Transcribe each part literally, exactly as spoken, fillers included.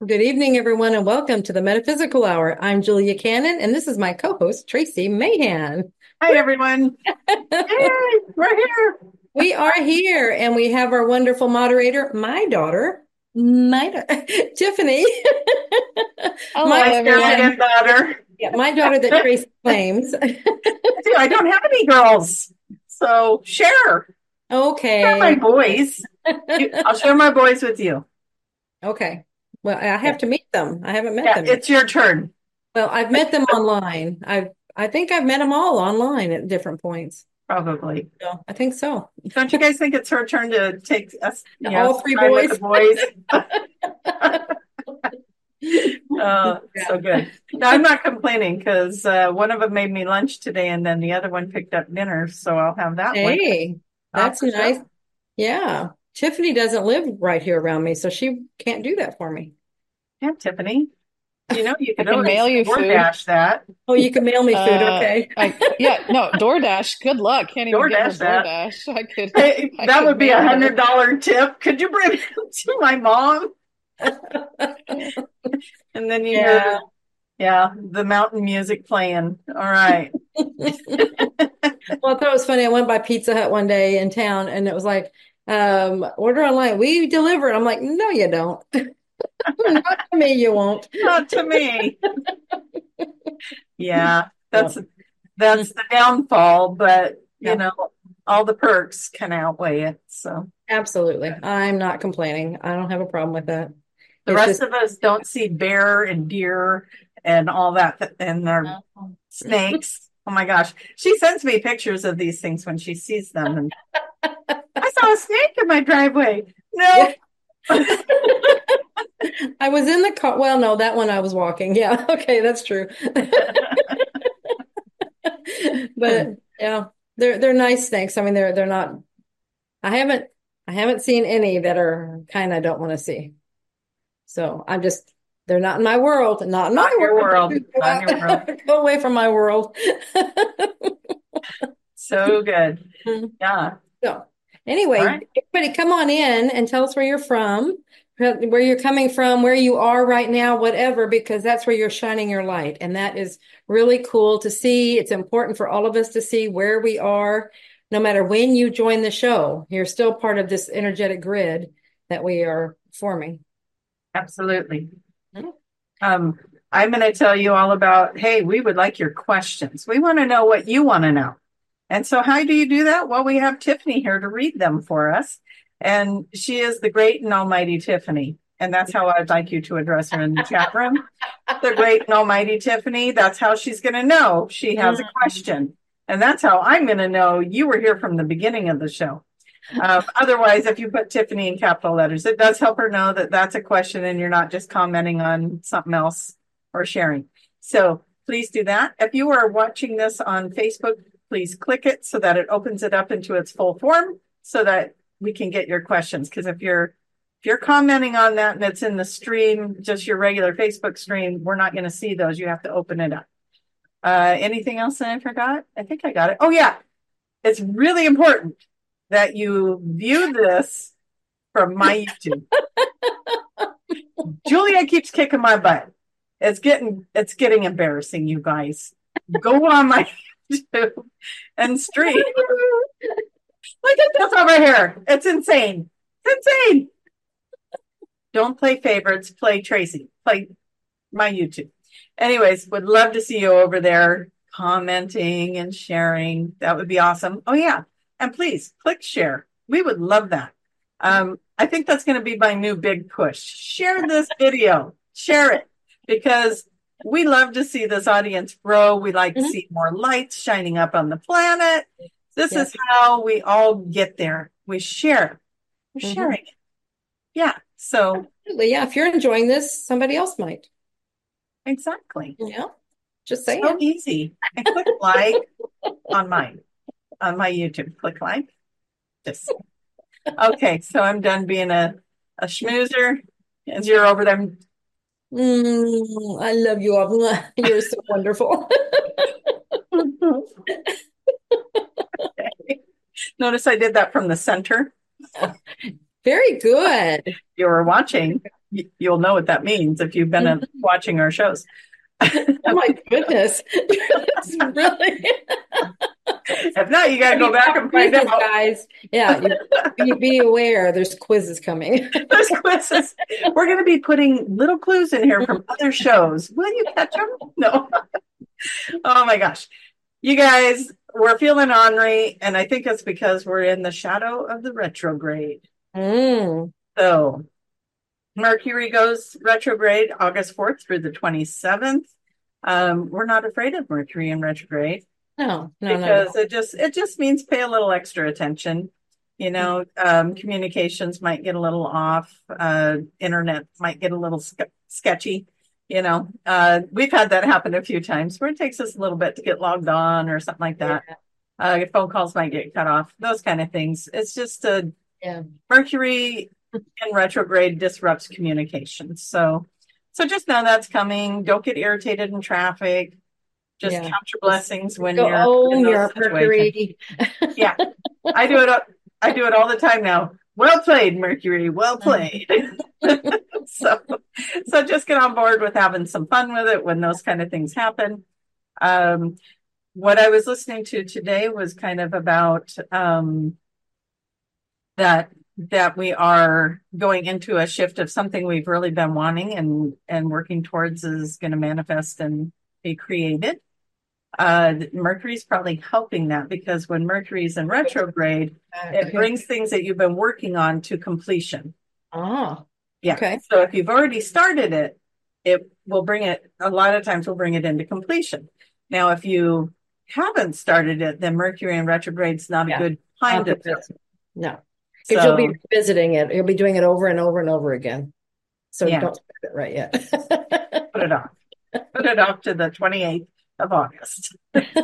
Good evening, everyone, and welcome to the Metaphysical Hour. I'm Julia Cannon, and this is my co-host, Tracy Mahan. Hi, everyone. Yay, we're here. We are here, and we have our wonderful moderator, my daughter, my da- Tiffany. Hello, my My everyone. surrogate daughter. yeah, my daughter that Tracy claims. Dude, I don't have any girls. So share. Share my Okay. boys. You, I'll share my boys with you. Okay. Well, I Yeah, have to meet them. I haven't met yeah, them yet. it's your turn. Well, I've met them online. I've I think I've met them all online at different points. Probably. So I think so. Don't you guys think it's her turn to take us, you know, All some three time with the boys. boys? Uh, Yeah. so good. No, I'm not complaining because uh, one of them made me lunch today and then the other one picked up dinner. So I'll have that one. Hey, Uh, that's for nice. sure. Yeah. Tiffany doesn't live right here around me, so she can't do that for me. Yeah, Tiffany. You know, you I could can always mail you food. DoorDash that. Oh, you can mail me food. Uh, Okay. I yeah, no, DoorDash. Good luck. Can't even get her DoorDash that. DoorDash. I could Hey, I that could would be a mail hundred her. dollar tip. Could you bring it to my mom? And then you hear, Yeah. yeah, the mountain music playing. All right. Well, I thought it was funny. I went by Pizza Hut one day in town and it was like, um, order online. We deliver it. I'm like, no, you don't. Not to me, you won't. Not to me. Yeah, Yeah. that's that's the downfall, but you Yeah, know, all the perks can outweigh it. So absolutely. I'm not complaining. I don't have a problem with that. the It's rest just, of us don't see bear and deer and all that and our snakes. Oh my gosh. She sends me pictures of these things when she sees them. And I saw a snake in my driveway. No. yeah. I was in the car. Well, no, that one I was walking. Yeah. Okay, that's true. But yeah, they're they're nice snakes. I mean, they're they're not. I haven't I haven't seen any that are kind I don't want to see. So I'm just they're not in my world. Not in Not my your world. world. Go Not your world. out, go away from my world. So good. Yeah. So All anyway, right. everybody come on in and tell us where you're from, where you're coming from, where you are right now, whatever, because that's where you're shining your light. And that is really cool to see. It's important for all of us to see where we are, no matter when you join the show. You're still part of this energetic grid that we are forming. Absolutely. Um, I'm going to tell you all about, hey, we would like your questions. We want to know what you want to know. And so how do you do that? Well, we have Tiffany here to read them for us. And she is the great and almighty Tiffany. And that's how I'd like you to address her in the chat room. The great and almighty Tiffany. That's how she's going to know she has a question. And that's how I'm going to know you were here from the beginning of the show. Um, otherwise, if you put Tiffany in capital letters, it does help her know that that's a question and you're not just commenting on something else or sharing. So please do that. If you are watching this on Facebook, please click it so that it opens it up into its full form so that we can get your questions. Because if you're if you're commenting on that and it's in the stream, just your regular Facebook stream, we're not going to see those. You have to open it up. Uh, anything else that I forgot? I think I got it. Oh, yeah. It's really important that you view this from my YouTube. Julia keeps kicking my butt. It's getting it's getting embarrassing, you guys. Go on my YouTube and stream. Look at this over here. It's insane. It's insane. Don't play favorites. Play Tracy. Play my YouTube. Anyways, would love to see you over there commenting and sharing. That would be awesome. Oh, yeah. And please click share. We would love that. Um, I think that's going to be my new big push. Share this video. Share it because we love to see this audience grow. We like to Mhm. see more lights shining up on the planet. This Yes. is how we all get there. We share. We're Mhm. sharing it. Yeah. So Absolutely. Yeah. If you're enjoying this, somebody else might. exactly. Yeah. Just So saying. easy. And click like on mine, on my YouTube. Click like. Just okay. So I'm done being a, a schmoozer as you're over there. Mm, I love you all. You're so wonderful. Okay. Notice I did that from the center. Very good. You were watching. y- you'll know what that means if you've been uh, watching our shows. Oh my goodness. It's really. If not, you got to go back and find quizzes, out. guys. Yeah, you, be, be aware. There's quizzes coming. There's quizzes. We're going to be putting little clues in here from other shows. Will you catch them? No. Oh my gosh. You guys, we're feeling ornery, and I think it's because we're in the shadow of the retrograde. Mm. So Mercury goes retrograde August fourth through the twenty-seventh. Um, we're not afraid of Mercury in retrograde. No, no, because no. it just it just means pay a little extra attention. You know, um, communications might get a little off. Uh, internet might get a little ske- sketchy. You know, uh, we've had that happen a few times where it takes us a little bit to get logged on or something like that. Yeah. Uh, phone calls might get cut off. Those kind of things. It's just a Yeah. Mercury in retrograde disrupts communication. So, so just know that's coming. Don't get irritated in traffic. Just Yeah. count your blessings when Go you're own in those your situations. Mercury. Yeah, I do it. I do it all the time now. Well played, Mercury. Well played. so, so just get on board with having some fun with it when those kind of things happen. Um, what I was listening to today was kind of about um, that that we are going into a shift of something we've really been wanting and and working towards is going to manifest and be created. Uh, Mercury's probably helping that because when Mercury's in retrograde, it brings things that you've been working on to completion. Oh, yeah. Okay. So if you've already started it, it will bring it, a lot of times will bring it into completion. Now, if you haven't started it, then Mercury in retrograde is not Yeah. a good time to Not do it. No, because So, you'll be visiting it. You'll be doing it over and over and over again. So Yeah. don't start it right yet. put it off. Put it off to the twenty-eighth of August.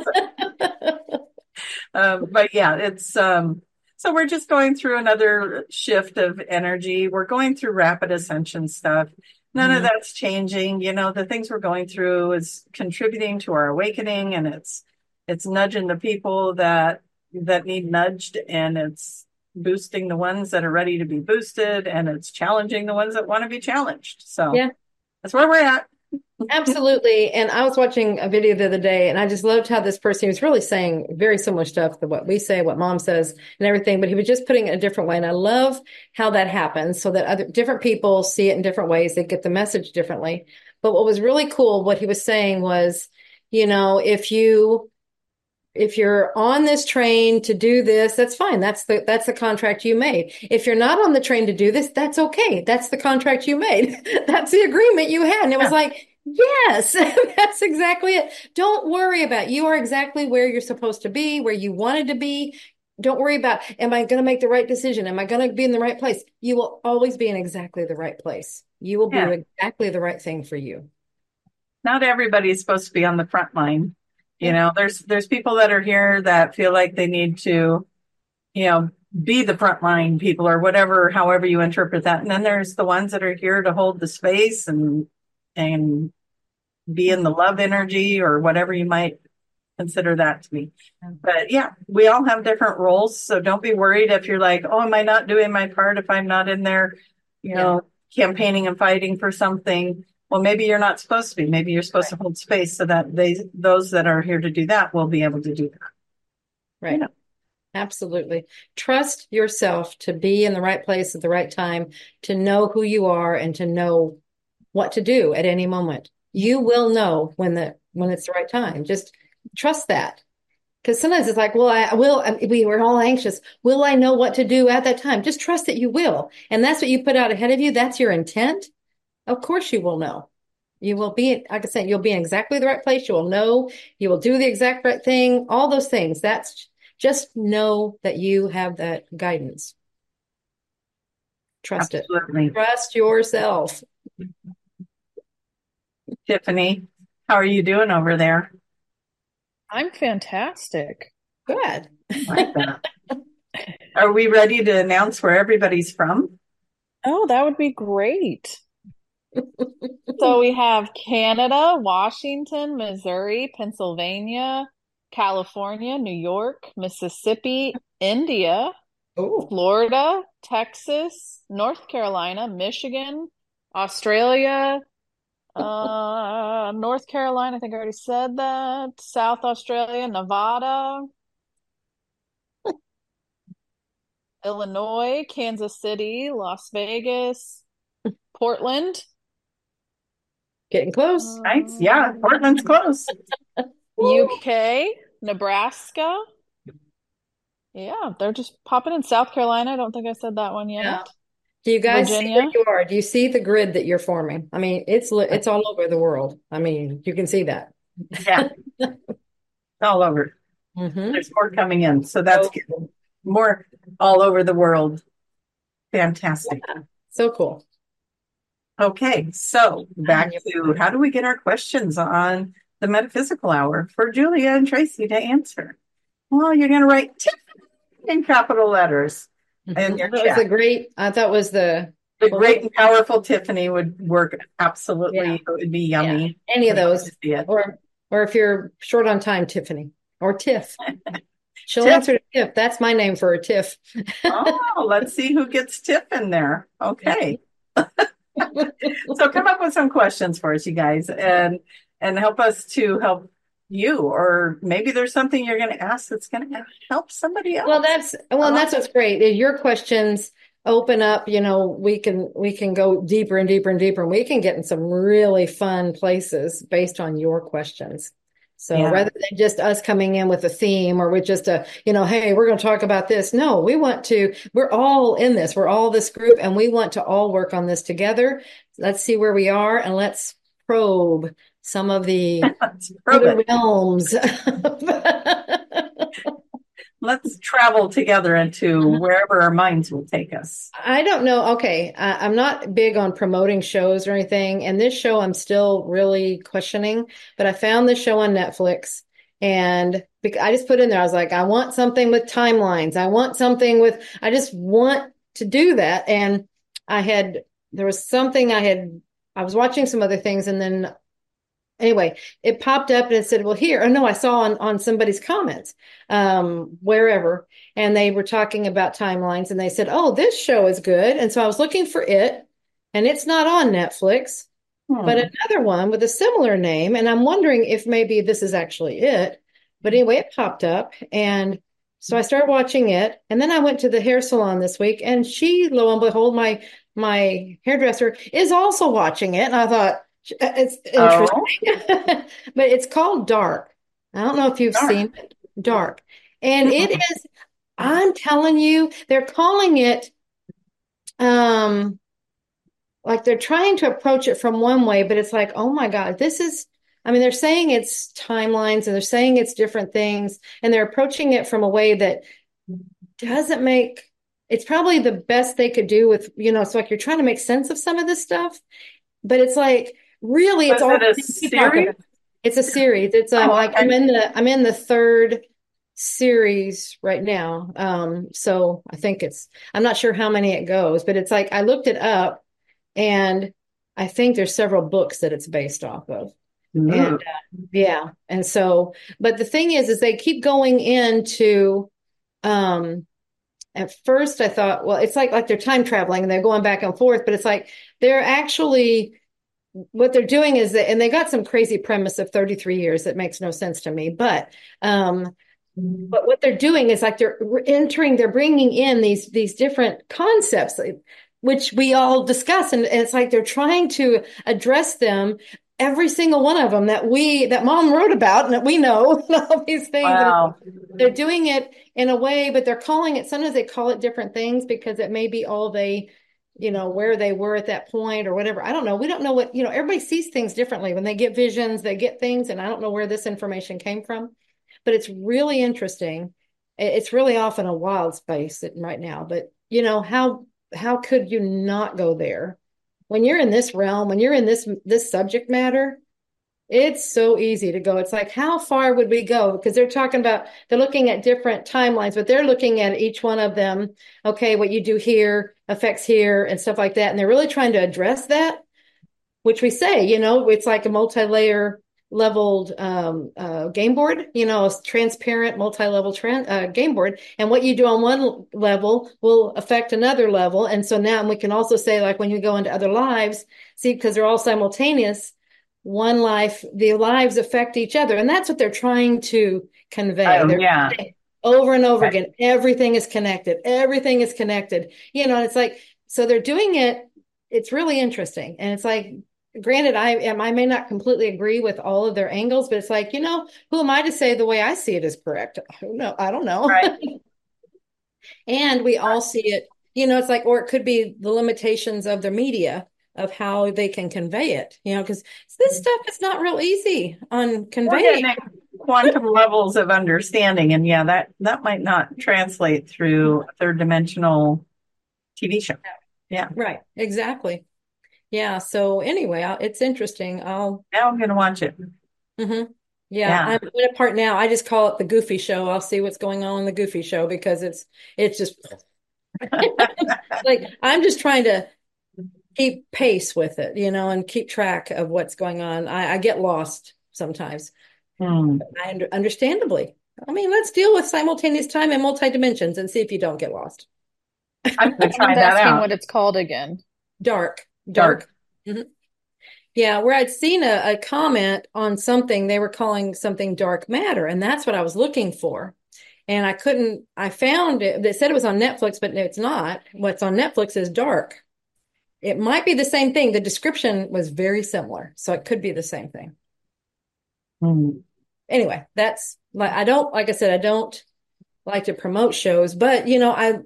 Um, but yeah, it's um, so we're just going through another shift of energy. We're going through rapid ascension stuff. None Mhm. of that's changing. You know, the things we're going through is contributing to our awakening, and it's it's nudging the people that that need nudged, and it's boosting the ones that are ready to be boosted, and it's challenging the ones that want to be challenged. So Yeah. that's where we're at. Absolutely. And I was watching a video the other day, and I just loved how this person was really saying very similar stuff to what we say, what mom says, and everything, but he was just putting it a different way. And I love how that happens so that other different people see it in different ways. They get the message differently. But what was really cool, what he was saying was, you know, if you if you're on this train to do this, that's fine. That's the that's the contract you made. If you're not on the train to do this, that's okay. That's the contract you made. That's the agreement you had. And it was Yeah. like, yes, that's exactly it. Don't worry about it. You are exactly where you're supposed to be, where you wanted to be. Don't worry about, am I going to make the right decision? Am I going to be in the right place? You will always be in exactly the right place. You will Yeah. do exactly the right thing for you. Not everybody is supposed to be on the front line. You Yeah. know, there's there's people that are here that feel like they need to, you know, be the frontline people or whatever, however you interpret that. And then there's the ones that are here to hold the space and and be in the love energy or whatever you might consider that to be. But yeah, we all have different roles. So don't be worried if you're like, oh, am I not doing my part if I'm not in there, you know, campaigning and fighting for something? Well, maybe you're not supposed to be. Maybe you're supposed to hold space so that they, those that are here to do that will be able to do that. Right. You know. Absolutely. Trust yourself to be in the right place at the right time, to know who you are and to know what to do at any moment. You will know when the when it's the right time. Just trust that. Because sometimes it's like, well, I will, I, we were all anxious. Will I know what to do at that time? Just trust that you will. And that's what you put out ahead of you. That's your intent. Of course you will know. You will be, like I said, you'll be in exactly the right place. You will know, you will do the exact right thing, all those things. That's just know that you have that guidance. Trust Absolutely. it. Trust yourself. Tiffany, how are you doing over there? I'm fantastic. Good. I like that. Are we ready to announce where everybody's from? Oh, that would be great. So we have Canada, Washington, Missouri, Pennsylvania, California, New York, Mississippi, India, Oh, Florida, Texas, North Carolina, Michigan, Australia, uh, North Carolina, I think I already said that. South Australia, Nevada, Illinois, Kansas City, Las Vegas, Portland, Getting close. Nice. Yeah, um, Portland's close. U K, Nebraska. Yeah, they're just popping in. South Carolina, I don't think I said that one Yeah. yet. Do you guys see where Virginia. you are? Do you see the grid that you're forming? I mean, it's li- it's all over the world. I mean, you can see that. Yeah, all over. hmm There's more coming in. So that's So, good. More all over the world. Fantastic. yeah, so cool. Okay, so back And you- to how do we get our questions on the metaphysical hour for Julia and Tracy to answer? Well, you're going to write Tiffany in capital letters in your That was a chat. great, I thought was the, The well, great and powerful Tiffany would work absolutely. Yeah. It would be yeah, yummy. any of I'd love those. to see it. Or, or if you're short on time, Tiffany or Tiff. She'll Tiff. answer to Tiff. That's my name for a Tiff. Oh, let's see who gets Tiff in there. Okay. So come up with some questions for us, you guys, and and help us to help you, or maybe there's something you're going to ask that's going to help somebody else. Well, that's well, and that's what's great. Is your questions open up, you know, we can we can go deeper and deeper and deeper, and we can get in some really fun places based on your questions. So Yeah. rather than just us coming in with a theme or with just a, you know, hey, we're going to talk about this. No, we want to, we're all in this. We're all this group and we want to all work on this together. Let's see where we are and let's probe some of the Let's probe other it. realms. Let's travel together into wherever our minds will take us. I don't know. Okay. I, I'm not big on promoting shows or anything. And this show, I'm still really questioning, but I found this show on Netflix and bec- I just put in there, I was like, I want something with timelines. I want something with, I just want to do that. And I had, there was something I had, I was watching some other things and then anyway, it popped up and it said, well, here, oh no, I saw on, on somebody's comments, um, wherever, and they were talking about timelines and they said, oh, this show is good. And so I was looking for it and it's not on Netflix, Hmm. but another one with a similar name. And I'm wondering if maybe this is actually it. But anyway, it popped up and so I started watching it. And then I went to the hair salon this week and she, lo and behold, my, my hairdresser is also watching it. And I thought, it's interesting, Oh, but it's called Dark. I don't know if you've Dark. seen it. Dark. And it is, I'm telling you, they're calling it, um, like they're trying to approach it from one way, but it's like, oh my God, this is, I mean, they're saying it's timelines and they're saying it's different things, and they're approaching it from a way that doesn't make, it's probably the best they could do with, you know, it's like you're trying to make sense of some of this stuff, but it's like, really, it's Was all it a things we talk series? about. It's a series. It's um Oh, like okay. I'm in the I'm in the third series right now. Um, so I think it's I'm not sure how many it goes, but it's like I looked it up, and I think there's several books that it's based off of. Ooh. And uh, yeah, and so, but the thing is, is they keep going into um. At first, I thought, well, it's like like they're time traveling and they're going back and forth, but it's like they're actually what they're doing is that, and they got some crazy premise of thirty-three years that makes no sense to me, but um but what they're doing is like they're entering, they're bringing in these these different concepts which we all discuss, and, and it's like they're trying to address them, every single one of them that we that mom wrote about and that we know, all these things. Wow. They're doing it in a way, but they're calling it, sometimes they call it different things because it may be all they, you know, where they were at that point or whatever. I don't know. We don't know what, you know, everybody sees things differently. When they get visions, they get things, and I don't know where this information came from, but it's really interesting. It's really off in a wild space right now, but you know, how, how could you not go there? When you're in this realm, when you're in this, this subject matter, it's so easy to go. It's like, how far would we go? Because they're talking about, they're looking at different timelines, but they're looking at each one of them. Okay, what you do here affects here and stuff like that. And they're really trying to address that, which we say, you know, it's like a multi-layer leveled um, uh, game board, you know, a transparent multi-level tran uh, game board. And what you do on one level will affect another level. And so now we can also say, like, when you go into other lives, see, because they're all simultaneous, one life, the lives affect each other. And that's what they're trying to convey. Oh, They're yeah. over and over Right. again. Everything is connected. Everything is connected. You know, it's like, so they're doing it. It's really interesting. And it's like, granted, I am, I may not completely agree with all of their angles, but it's like, you know, who am I to say the way I see it is correct? Who know? I don't know. Right. And we all see it, you know, it's like, or it could be the limitations of the media of how they can convey it, you know, because this stuff is not real easy on We're conveying. getting at quantum levels of understanding, and yeah, that that might not translate through a third dimensional T V show. Yeah. Right. Exactly. Yeah. So anyway, I- it's interesting. I'll, Now I'm going to watch it. mhm. Yeah, Yeah. I'm in a part now. I just call it the Goofy Show. I'll see what's going on in the Goofy Show because it's, it's just like, I'm just trying to keep pace with it, you know, and keep track of what's going on. I, I get lost sometimes. Hmm. I under, understandably. I mean, let's deal with simultaneous time and multi dimensions and see if you don't get lost. I'm going to try Someone's that asking out. what it's called again. Dark, Dark. dark. Mhm. Yeah, where I'd seen a, a comment on something, they were calling something dark matter, and that's what I was looking for. And I couldn't, I found it, they said it was on Netflix, but no, it's not. What's on Netflix is dark. It might be the same thing. The description was very similar, so it could be the same thing. Hmm. Anyway, that's like, I don't, like I said, I don't like to promote shows, but you know, I,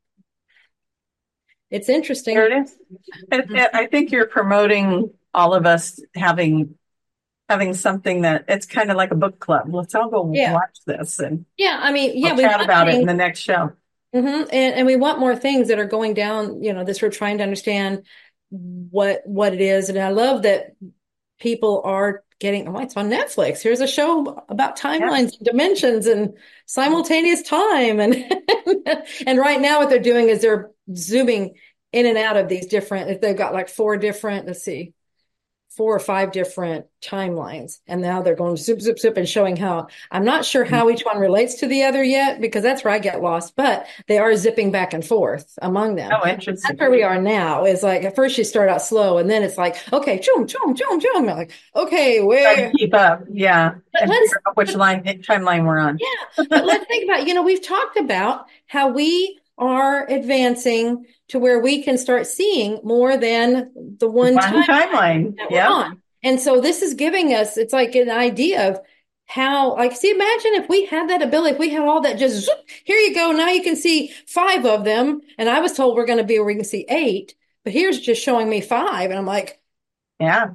it's interesting. There it is. It, it, I think you're promoting all of us having having something that it's kind of like a book club. Let's all go Yeah. watch this and Yeah, I mean, yeah, we'll we chat want about it in things, the next show. hmm and, and we want more things that are going down, you know, this we're trying to understand what what it is. And I love that people are getting, oh, it's on Netflix. Here's a show about timelines, and dimensions, and simultaneous time. And and right now what they're doing is they're zooming in and out of these different, they've got like four different, let's see, four or five different timelines. And now they're going zip, zip, zip and showing how, I'm not sure how each one relates to the other yet, because that's where I get lost, but they are zipping back and forth among them. Oh, interesting. That's where we are now. Is like, at first you start out slow and then it's like, okay, choom, choom, choom, choom. Like, okay, Try where, to keep up. Yeah. But And let's- figure out which line timeline we're on. yeah, but let's think about, you know, we've talked about how we are advancing to where we can start seeing more than the one, One time timeline. that we're Yeah. on. And so this is giving us, it's like an idea of how, like, see, imagine if we had that ability, if we had all that, just zoop, here you go. Now you can see five of them. And I was told we're going to be where we can see eight, but here's just showing me five. And I'm like, Yeah.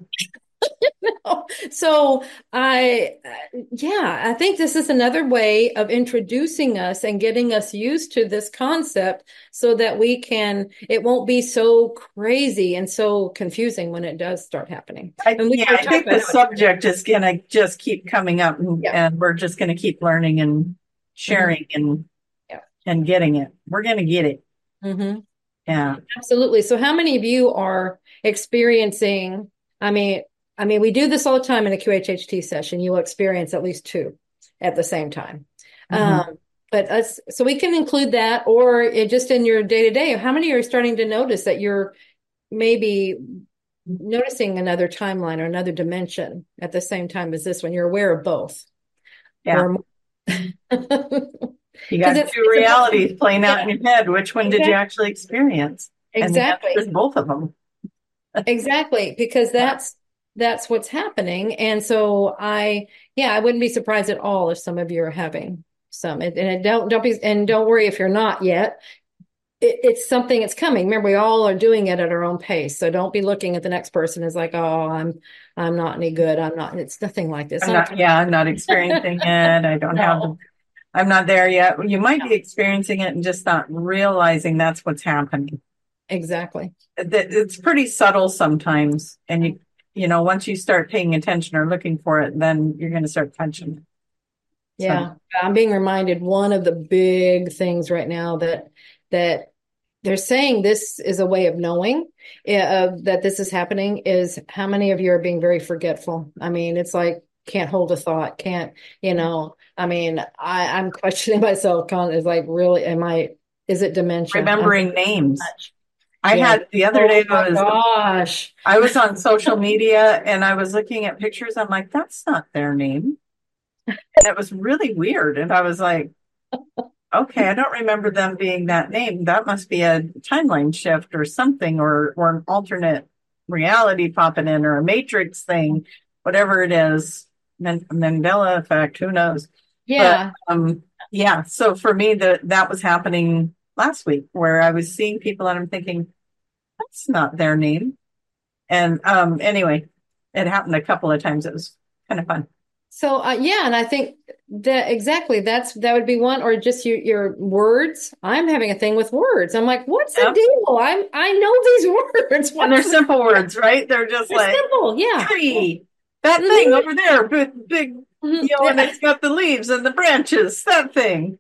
so I, uh, yeah, I think this is another way of introducing us and getting us used to this concept so that we can, it won't be so crazy and so confusing when it does start happening. I, And we yeah, start I talking think the about it. subject is going to just keep coming up and, Yeah. and we're just going to keep learning and sharing and, Yeah. and getting it. We're going to get it. Mhm. Yeah. Absolutely. So how many of you are experiencing, I mean, I mean, we do this all the time in a Q H H T session. You will experience at least two at the same time. Mhm. Um, but us, so we can include that, or it just in your day to day. How many are starting to notice that you're maybe noticing another timeline or another dimension at the same time as this one? You're aware of both. Yeah. Or- You 'Cause got it's- two realities playing out in your head. Which one did you actually experience? Exactly. And the answer is both of them. Exactly, because that's that's what's happening. And so I, yeah, I wouldn't be surprised at all if some of you are having some. And, and don't don't be and don't worry if you're not yet. It, it's something that's coming. Remember, we all are doing it at our own pace. So don't be looking at the next person as like, oh, I'm I'm not any good. I'm not. It's nothing like this. I'm not, yeah, I'm not experiencing it. I don't have the, I'm not there yet. You might be experiencing it and just not realizing that's what's happening. Exactly. It- It's pretty subtle sometimes. And you, you know, once you start paying attention or looking for it, then you're going to start catching it. Yeah, I'm being reminded one of the big things right now that that they're saying this is a way of knowing uh, that this is happening is how many of you are being very forgetful. I mean, it's like can't hold a thought, can't, you know, I mean, I, I'm questioning myself con is like, really, am I, is it dementia? Remembering I'm, names. I yeah. had the other Oh day, my I was, gosh. I was on social media and I was looking at pictures. I'm like, that's not their name. And it was really weird. And I was like, okay, I don't remember them being that name. That must be a timeline shift or something, or, or an alternate reality popping in, or a matrix thing, whatever it is. Man- Mandela effect, who knows? But Yeah. um, yeah, so for me, that that was happening last week, where I was seeing people and I'm thinking, that's not their name. And um, anyway, it happened a couple of times. It was kind of fun. So uh, yeah, and I think that exactly that's that would be one, or just your your words. I'm having a thing with words. I'm like, what's the Yep. deal? I'm I know these words. And they're What's the, simple words, right? They're just they're like simple. Yeah. tree, that thing Mhm, over there, big, big, mhm. you know, and Yeah. it's got the leaves and the branches, that thing.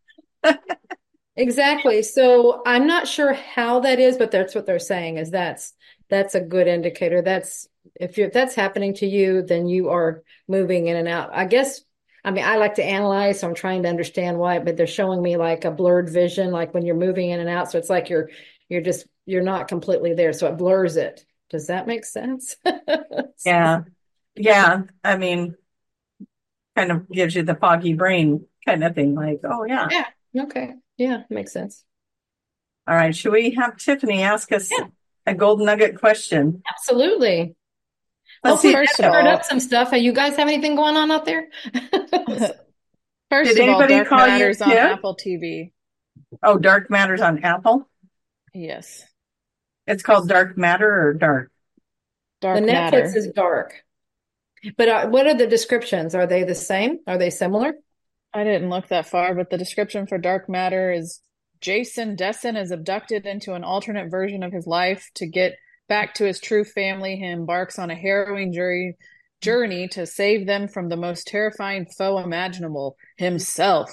Exactly. So I'm not sure how that is, but that's what they're saying is that's that's a good indicator. That's if you're if that's happening to you, then you are moving in and out. I guess I mean I like to analyze, so I'm trying to understand why, but they're showing me like a blurred vision, like when you're moving in and out. So it's like you're you're just you're not completely there. So it blurs it. Does that make sense? Yeah. Yeah. I mean, kind of gives you the foggy brain kind of thing. Like, oh, yeah. Yeah. Okay. Yeah, makes sense. All right. Should we have Tiffany ask us Yeah, a gold nugget question? absolutely. Let's Hopefully see. First that of cleared up all, some stuff. Hey, you guys have anything going on out there? first Did of all, anybody Dark call you Matters on Tiff? Apple T V. Oh, Dark Matters on Apple. Yes. It's called Dark Matter or Dark. The Dark Netflix Matter. is dark. But uh, what are the descriptions? Are they the same? Are they similar? I didn't look that far, but the description for Dark Matter is Jason Dessen is abducted into an alternate version of his life to get back to his true family. He embarks on a harrowing journey journey to save them from the most terrifying foe imaginable, himself.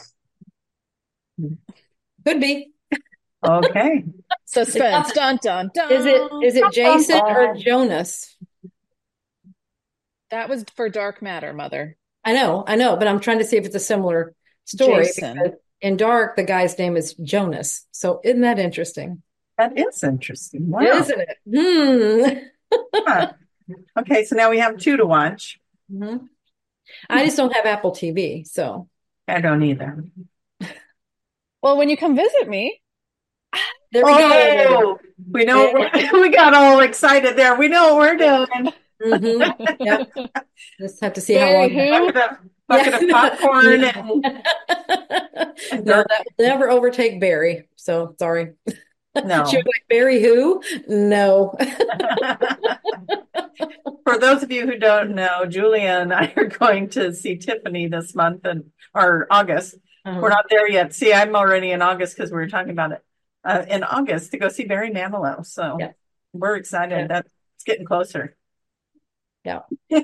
Could be. Okay. It's Suspense. not, Dun dun is it dun. is it Jason or Jonas? That was for Dark Matter, Mother. I know, I know, but I'm trying to see if it's a similar story Jason. because in Dark, the guy's name is Jonas. So isn't that interesting? That is interesting. Wow. Isn't it? Hmm. Huh. Okay, so now we have two to watch. Mhm. I just don't have Apple T V, so I don't either. Well, when you come visit me, there we go. Oh, we know we got all excited there. We know what we're doing. Mhm. Yep. Just have to see how Barry long. who? Bucket of, bucket Yeah. of popcorn No. and, and No, dark. that will never overtake Barry. So sorry. No. She was like, Barry who? No. For those of you who don't know, Julia and I are going to see Tiffany this month and or August. Uh-huh. We're not there yet. See, I'm already in August because we were talking about it uh, in August to go see Barry Manilow. So Yeah. we're excited. Yeah. That's getting closer. Yeah.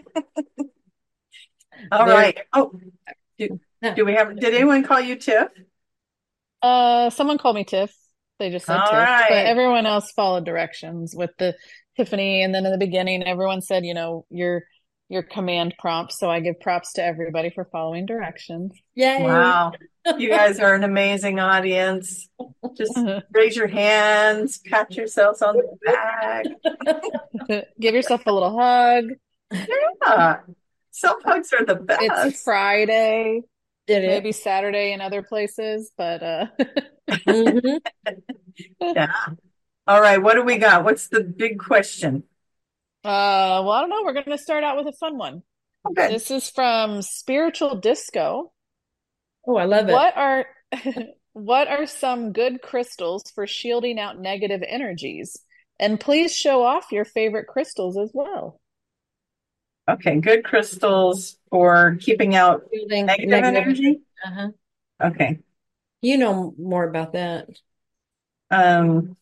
All There- right. Oh, do, Yeah. do we have? Did anyone call you Tiff? Uh, someone called me Tiff. They just said All Tiff, right. but everyone else followed directions with the Tiffany. And then in the beginning, everyone said, you know, your your command prompts. So I give props to everybody for following directions. Yay. Wow. You guys are an amazing audience. Just raise your hands, pat yourselves on the back. Give yourself a little hug. Yeah. Self hugs are the best. It's Friday, Did it? maybe Saturday in other places, but uh Mhm. Yeah. All right. What do we got? What's the big question? uh well, I don't know. We're gonna start out with a fun one. Okay. This is from Spiritual Disco. Oh, I love it. What are what are some good crystals for shielding out negative energies? And please show off your favorite crystals as well. Okay. Good crystals for keeping out Shielding negative, negative- energy. Uh-huh. Okay. You know more about that. Um,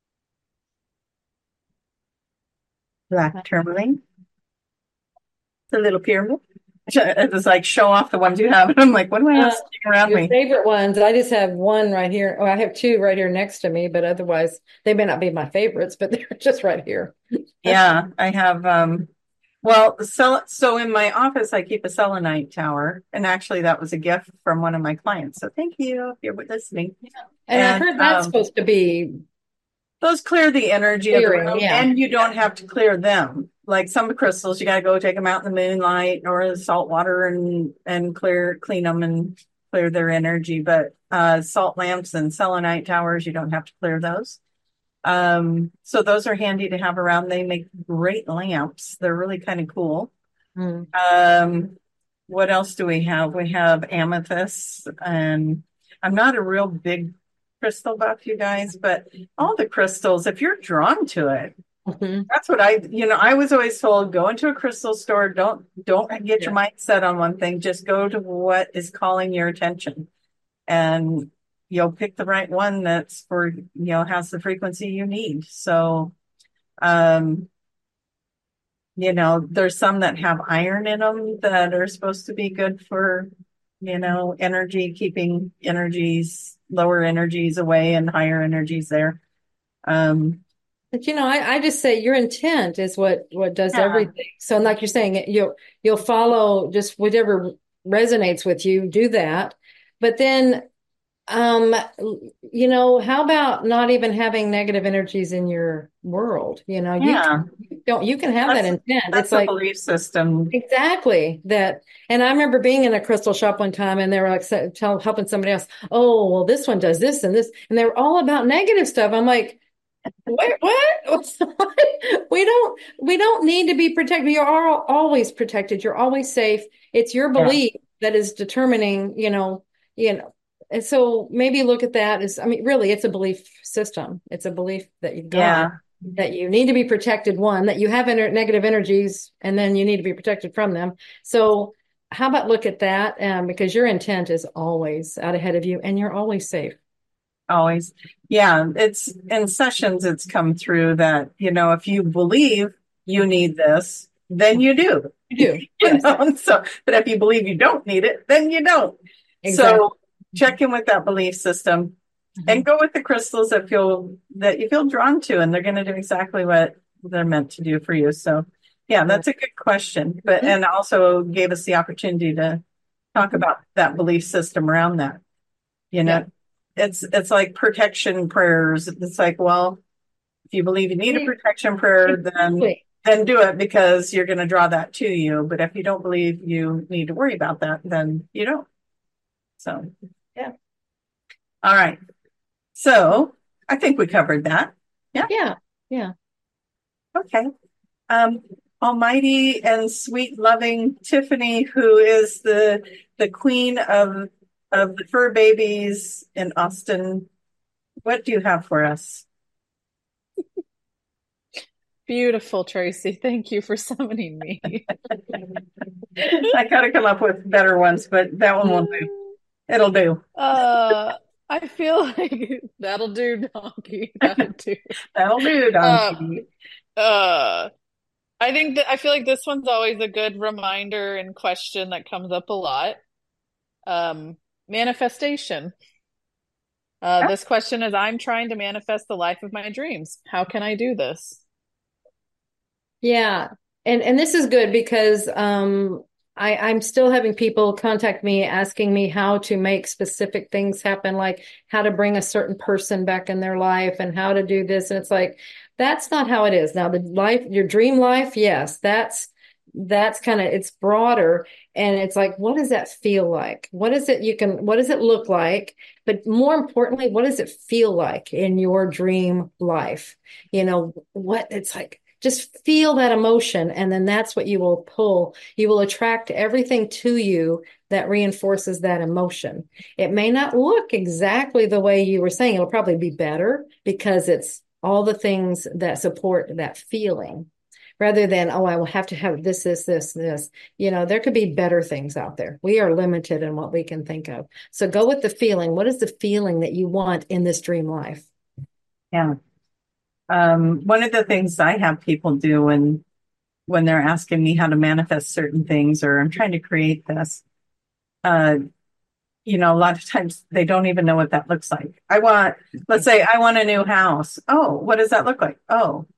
black tourmaline. The little pyramid. It was like show off the ones you have. And I'm like, what do I have Uh, sitting around Your me? favorite ones. I just have one right here. Oh, I have two right here next to me, but otherwise they may not be my favorites, but they're just right here. Yeah, I have um Well, so, so in my office, I keep a selenite tower. And actually, that was a gift from one of my clients. So thank you if you're listening. And I've And heard that's um, supposed to be those clear the energy of the clearing. room, Yeah. and you don't have to clear them. Like some crystals, you got to go take them out in the moonlight or the salt water and and clear, clean them and clear their energy. But uh, salt lamps and selenite towers, you don't have to clear those. Um, so those are handy to have around. They make great lamps. They're really kind of cool. Mm. Um, what else do we have? We have amethyst, and I'm not a real big crystal buff, you guys, but all the crystals, if you're drawn to it, Mm-hmm. that's what I, you know, I was always told, go into a crystal store. Don't, don't get Yeah. your mind set on one thing. Just go to what is calling your attention, and you'll pick the right one that's for, you know, has the frequency you need. So, um, you know, there's some that have iron in them that are supposed to be good for, you know, energy, keeping energies, lower energies away and higher energies there. Um, But you know, I, I just say your intent is what what does yeah, everything. So, like you're saying, you'll you'll follow just whatever resonates with you, do that. But then, um, you know, how about not even having negative energies in your world? You know, you yeah, can, you don't you can have that that's, intent. that's It's a like belief system. exactly that. And I remember being in a crystal shop one time, and they were like sa- tell, helping somebody else. Oh, well, this one does this and this, and they were all about negative stuff. I'm like. Wait, what? We don't we don't need to be protected. You're all, always protected. You're always safe. It's your Yeah, belief that is determining, you know, you know. And so maybe look at that as, I mean, really, it's a belief system. It's a belief that you've got yeah. that you need to be protected, one, that you have ener negative energies, and then you need to be protected from them. So how about look at that? Um, because your intent is always out ahead of you, and you're always safe. Always. Yeah, it's in sessions, it's come through that, you know, if you believe you need this, then you do. You do. You Yes. know, so, but if you believe you don't need it, then you don't. Exactly. So check in with that belief system and go with the crystals that feel that you feel drawn to, and they're going to do exactly what they're meant to do for you. So yeah, that's a good question. But and also gave us the opportunity to talk about that belief system around that. You know, Yeah. it's it's like protection prayers. It's like, well, if you believe you need a protection prayer, then Exactly. then do it because you're going to draw that to you. But if you don't believe you need to worry about that, then you don't. So Yeah. all right. So I think we covered that. Yeah. Yeah. Yeah. Okay. Um, almighty and sweet, loving Tiffany, who is the the queen of of the fur babies in Austin. What do you have for us? Beautiful, Tracy. Thank you for summoning me. I gotta come up with better ones, but that one will do. It'll do. Uh, I feel like that'll do, donkey. That'll do. That'll do, Uh, donkey. uh, I think that I feel like this one's always a good reminder and question that comes up a lot. Um, manifestation. Uh, this question is, I'm trying to manifest the life of my dreams. How can I do this? Yeah. And and this is good because um I, I'm still having people contact me asking me how to make specific things happen, like how to bring a certain person back in their life and how to do this. And it's like, that's not how it is. Now, the life, your dream life, yes, that's that's kind of it's broader. And it's like, what does that feel like? What is it you can, what does it look like? But more importantly, what does it feel like in your dream life? You know, what it's like. Just feel that emotion, and then that's what you will pull. You will attract everything to you that reinforces that emotion. It may not look exactly the way you were saying. It'll probably be better because it's all the things that support that feeling rather than, oh, I will have to have this, this, this, this. You know, there could be better things out there. We are limited in what we can think of. So go with the feeling. What is the feeling that you want in this dream life? Yeah. Um, one of the things I have people do when when they're asking me how to manifest certain things, or I'm trying to create this, uh, you know, a lot of times they don't even know what that looks like. I want, let's say I want a new house. Oh, what does that look like? Oh,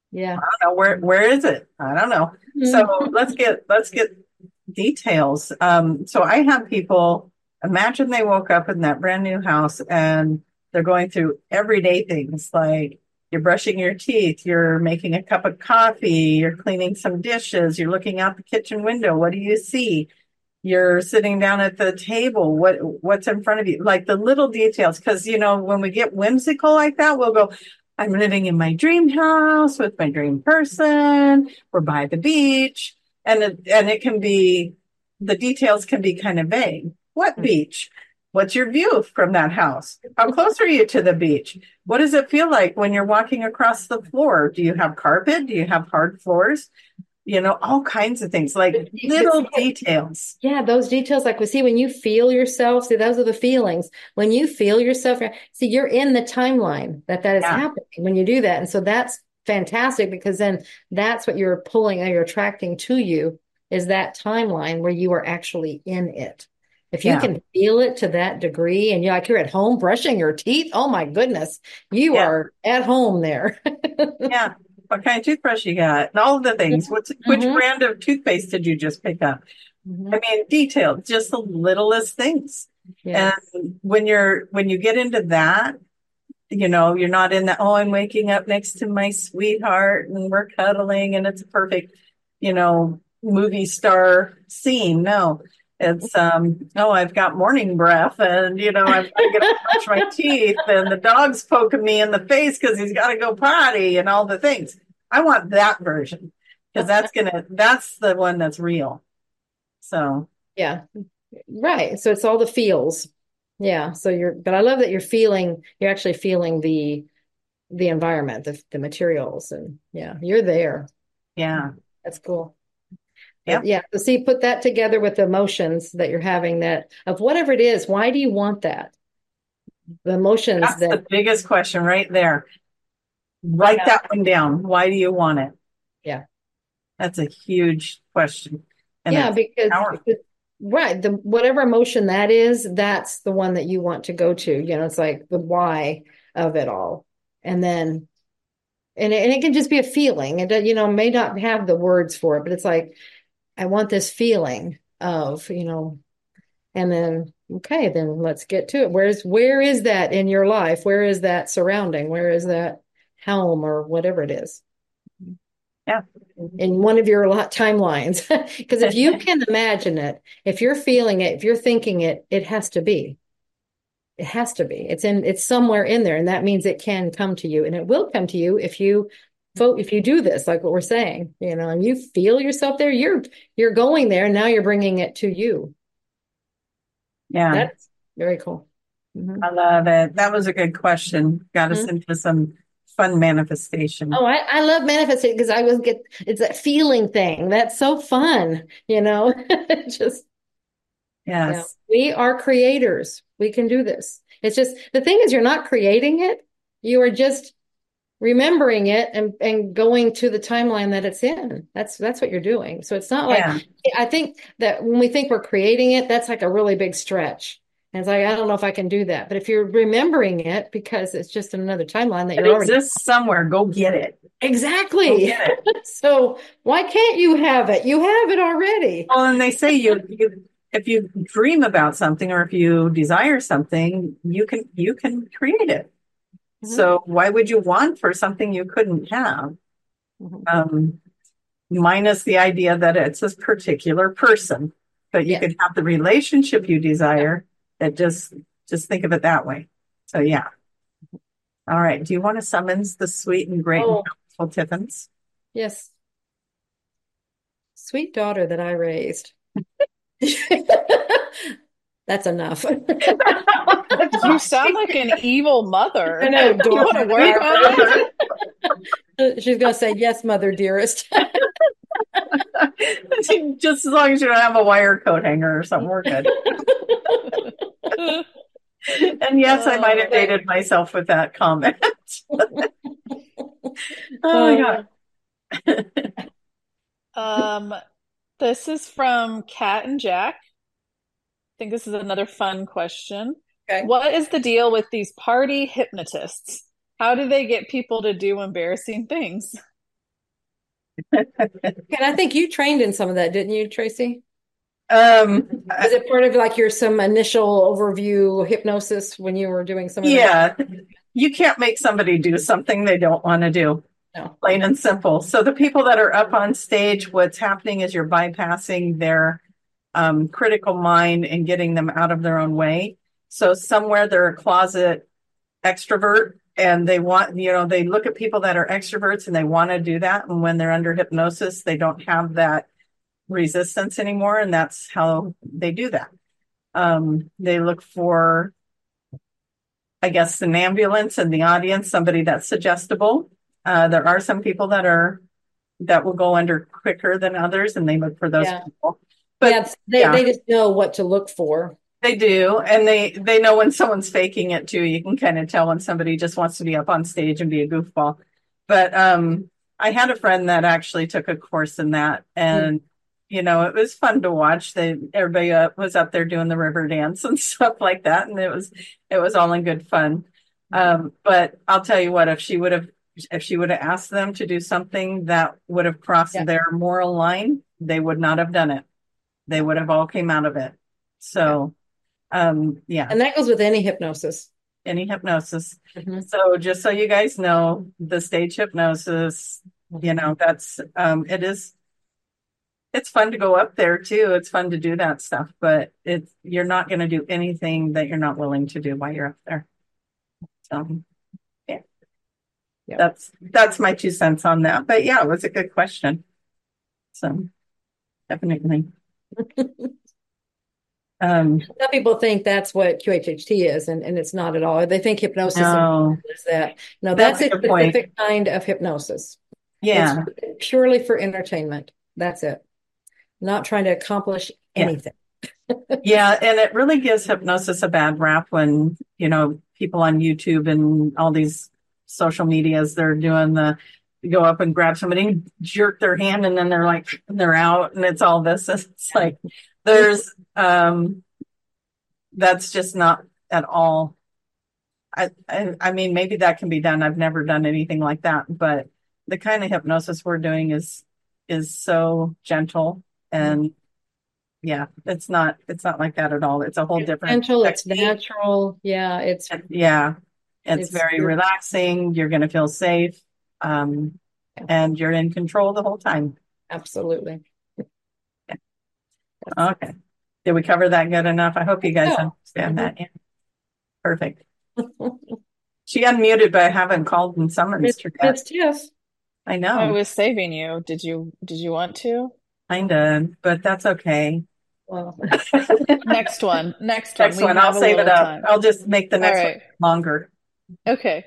Yeah. I don't know where where is it? I don't know. So Mhm. let's get let's get details. Um, so I have people imagine they woke up in that brand new house and they're going through everyday things like you're brushing your teeth, you're making a cup of coffee, you're cleaning some dishes, you're looking out the kitchen window. What do you see? You're sitting down at the table. What what's in front of you? Like the little details. Because you know, when we get whimsical like that, we'll go, I'm living in my dream house with my dream person. We're by the beach. And it, and it can be, the details can be kind of vague. What beach? What's your view from that house? How close are you to the beach? What does it feel like when you're walking across the floor? Do you have carpet? Do you have hard floors? You know, all kinds of things, like little details. Yeah, those details, like we see when you feel yourself, see, those are the feelings. When you feel yourself, see, you're in the timeline that that is Yeah. happening when you do that. And so that's fantastic because then that's what you're pulling or you're attracting to you is that timeline where you are actually in it. If you Yeah. can feel it to that degree and you're like you're at home brushing your teeth, oh my goodness, you Yeah. are at home there. Yeah. What kind of toothbrush you got? And all of the things. What's which Mhm. brand of toothpaste did you just pick up? Mhm. I mean, detailed, just the littlest things. Yeah. And when you're when you get into that, you know, you're not in the, oh, I'm waking up next to my sweetheart and we're cuddling and it's a perfect, you know, movie star scene. No. It's um oh, I've got morning breath and you know I'm gonna brush my teeth and the dog's poking me in the face because he's got to go potty and all the things. I want that version because that's gonna that's the one that's real. So Yeah. Right. So it's all the feels. Yeah. So you're, but I love that you're feeling, you're actually feeling the, the environment, the, the materials and yeah, you're there. yeah, That's cool. But yep. yeah, so see, put that together with the emotions that you're having that of whatever it is. Why do you want that? The emotions That's the that, biggest question right there. Write yeah, that one down. Why do you want it? yeah, That's a huge question. And yeah, it's because, powerful. because right, the whatever emotion that is, that's the one that you want to go to. You know, it's like the why of it all. And then and it, and it can just be a feeling. It you know may not have the words for it, but it's like I want this feeling of you know, and then okay, then let's get to it. Where's where is that in your life? Where is that surrounding? Where is that home or whatever it is Yeah. in one of your lot timelines? Because if you can imagine it, if you're feeling it, if you're thinking it, it has to be. It has to be. It's in it's somewhere in there, and that means it can come to you, and it will come to you if you vote if you do this, like what we're saying, you know, and you feel yourself there, you're you're going there, and now you're bringing it to you. Yeah. That's very cool. Mhm. I love it. That was a good question. Got us Mhm. into some fun manifestation. Oh, I, I love manifesting because I was get it's that feeling thing. That's so fun, you know. Just yeah, Yes. we are creators. We can do this. It's just the thing is, you're not creating it. You are just remembering it and and going to the timeline that it's in. That's that's what you're doing. So it's not like Yeah. I think that when we think we're creating it, that's like a really big stretch. And it's like I don't know if I can do that. But if you're remembering it because it's just another timeline that It you're already exists somewhere. Go get it. Go exactly. get it. So why can't you have it? You have it already. Well, and they say you, you if you dream about something or if you desire something, you can you can create it. Mhm. So why would you want for something you couldn't have? Mhm. Um, minus the idea that it's a particular person, but you Yes. could have the relationship you desire. That just just think of it that way. So yeah. All right. Do you want to summons the sweet and great and Oh, powerful Tiffins? yes. Sweet daughter that I raised. That's enough. You sound like an evil mother. I know, You want to daughter. work on that? She's going to say, yes, mother, dearest. Just as long as you don't have a wire coat hanger or something, we're good. And yes, I might have dated myself with that comment. Oh my God. Um, this is from Kat and Jack. I think this is another fun question. Okay. What is the deal with these party hypnotists? How do they get people to do embarrassing things? And I think you trained in some of that, didn't you, Tracy? Um, Was it part of like your some initial overview hypnosis when you were doing some of that? yeah, you can't make somebody do something they don't want to do, No. plain and simple. So the people that are up on stage, what's happening is you're bypassing their um, critical mind and getting them out of their own way. So somewhere they're a closet extrovert and they want, you know, they look at people that are extroverts and they want to do that. And when they're under hypnosis, they don't have that resistance anymore. And that's how they do that. Um, they look for, I guess, an ambulance in the audience, somebody that's suggestible. Uh, there are some people that are, that will go under quicker than others and they look for those Yeah. people. But Yeah, they, yeah. they just know what to look for. They do, and they they know when someone's faking it too. You can kind of tell when somebody just wants to be up on stage and be a goofball. But um, I had a friend that actually took a course in that, and you know, it was fun to watch. They everybody uh, was up there doing the river dance and stuff like that, and it was it was all in good fun. Um, but I'll tell you what, if she would have if she would have asked them to do something that would have crossed Yeah. their moral line, they would not have done it. They would have all came out of it. So. Um, yeah, And that goes with any hypnosis. any hypnosis. Mhm. So just so you guys know, the stage hypnosis, you know, that's, um, it is, it's fun to go up there too. It's fun to do that stuff, but it's, you're not going to do anything that you're not willing to do while you're up there. So, yeah, Yeah. that's, that's my two cents on that. But yeah, it was a good question. So definitely. Um, Some people think that's what Q H H T is, and, and it's not at all. They think hypnosis no, is that. No, That's that's, a a good point. specific kind of hypnosis. yeah, It's purely for entertainment. That's it. Not trying to accomplish Yeah. anything. yeah. And it really gives hypnosis a bad rap when, you know, people on YouTube and all these social medias, they're doing the, go up and grab somebody, jerk their hand, and then they're like, they're out, and it's all this. It's like, there's, um, that's just not at all. I, I, I mean, maybe that can be done. I've never done anything like that, but the kind of hypnosis we're doing is, is so gentle and yeah, it's not, it's not like that at all. It's a whole It's different gentle, it's technique. natural. Yeah, it's Yeah, it's, It's- very relaxing. You're going to feel safe. Um, and you're in control the whole time. absolutely. Okay. Did we cover that good enough? I hope you guys Yeah. understand that. Yeah. Perfect. She unmuted, but I haven't called and summoned It's, her yet. it's Tiff. I I know, was saving you. Did you did you want to? kinda, but that's okay. Well, Next one. Next one. Next We one, I'll have a save it little up. time. I'll just make the next All one right. longer. Okay.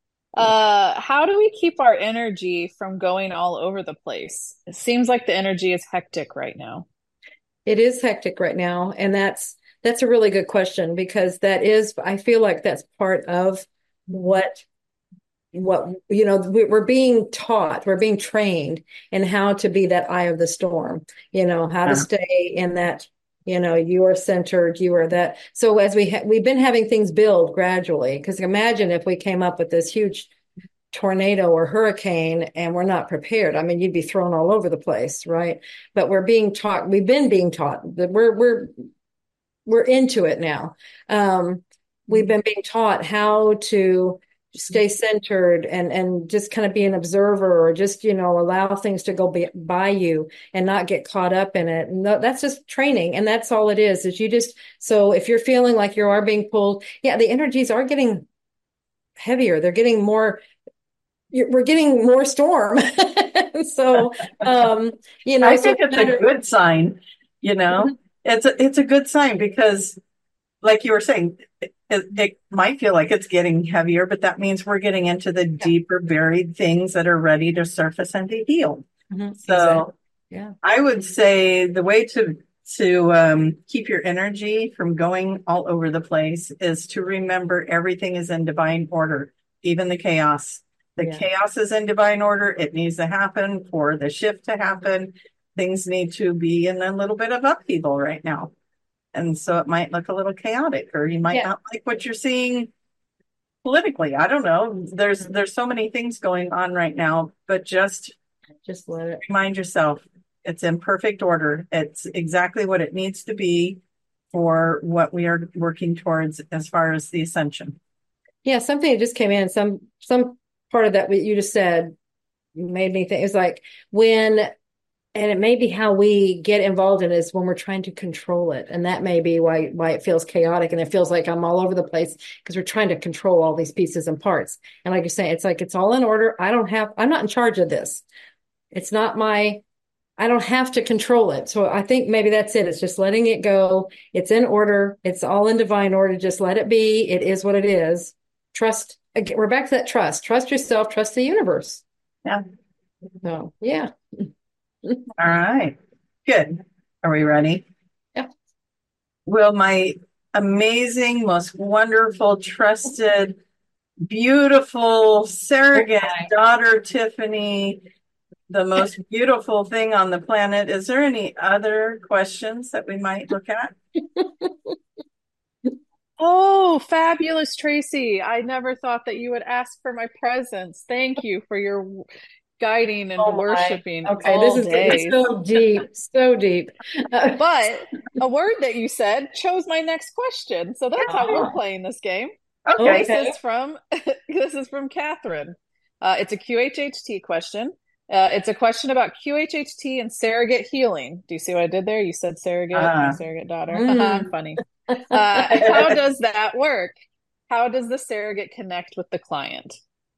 Uh, how do we keep our energy from going all over the place? It seems like the energy is hectic right now. it is hectic right now, and that's that's a really good question because that is, I feel like that's part of what what you know we, we're being taught, we're being trained in how to be that eye of the storm, you know, how Yeah. to stay in that, you know, you are centered, you are that. So as we ha- we've been having things build gradually, because imagine if we came up with this huge tornado or hurricane and we're not prepared. I mean, you'd be thrown all over the place, right? But we're being taught, we've been being taught that we're we're we're into it now. Um, we've been being taught how to stay centered and and just kind of be an observer or just, you know, allow things to go by, by you and not get caught up in it. And that's just training, and that's all it is. Is you just, so if you're feeling like you are being pulled, yeah, the energies are getting heavier. They're getting more. We're getting more storm. So, um, you know, I so think it's a matter- good sign, you know, it's a, it's a good sign because like you were saying, it, it might feel like it's getting heavier, but that means we're getting into the deeper buried things that are ready to surface and to heal. Mhm, So exactly. Yeah. I would say the way to, to um, keep your energy from going all over the place is to remember everything is in divine order, even the chaos. The Yeah. chaos is in divine order. It needs to happen for the shift to happen. Things need to be in a little bit of upheaval right now. And so it might look a little chaotic, or you might Yeah. not like what you're seeing politically. I don't know. There's there's so many things going on right now, but just Just let it. Remind yourself it's in perfect order. It's exactly what it needs to be for what we are working towards as far as the ascension. Yeah, something that just came in, some some part of that what you just said made me think. It's like when, and it may be how we get involved in it is when we're trying to control it. And that may be why why it feels chaotic and it feels like I'm all over the place because we're trying to control all these pieces and parts. And like you're saying, it's like it's all in order. I don't have, I'm not in charge of this. It's not my, I don't have to control it. So I think maybe that's it. It's just letting it go. It's in order. It's all in divine order. Just let it be. It is what it is. Trust. Again, we're back to that trust. Trust yourself. Trust the universe. Yeah. So, yeah. All right. Good. Are we ready? Yeah. Will my amazing, most wonderful, trusted, beautiful surrogate Okay. daughter, Tiffany, the most beautiful thing on the planet. Is there any other questions that we might look at? Oh, fabulous, Tracy. I never thought that you would ask for my presence. Thank you for your guiding and Oh my. worshiping Okay, all this is day. getting so deep, so deep. Uh, But a word that you said chose my next question. So that's how we're playing this game. Okay. This is from this is from Catherine. Uh, it's a Q H H T question. Uh, it's a question about Q H H T and surrogate healing. Do you see what I did there? You said surrogate, Uh, my surrogate daughter. Mm. I'm funny. Uh, how does that work? How does the surrogate connect with the client?